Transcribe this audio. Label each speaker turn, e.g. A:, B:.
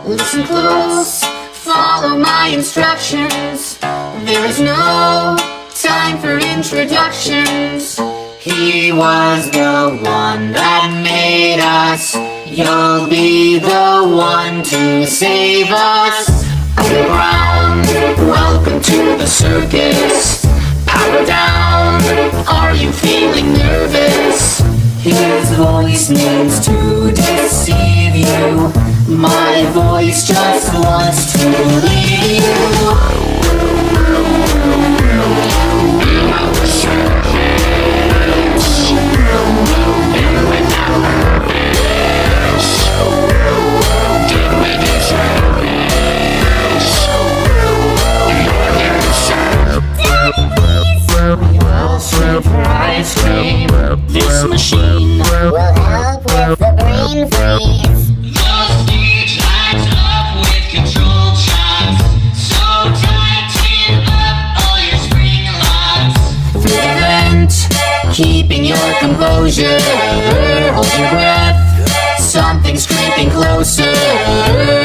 A: Listen close, follow my instructions. There is no time for introductions. He was the one that made us. You'll be the one to save us. Underground, welcome to the circus. Power down, are you feeling nervous? His voice means to deceive you. My voice just wants to leave you. Ice cream. This machine will help with the brain freeze.
B: The stage lights up with control shots, so tighten up all your spring locks.
A: Through the vent, keeping your composure. Hold your breath, something's creeping closer.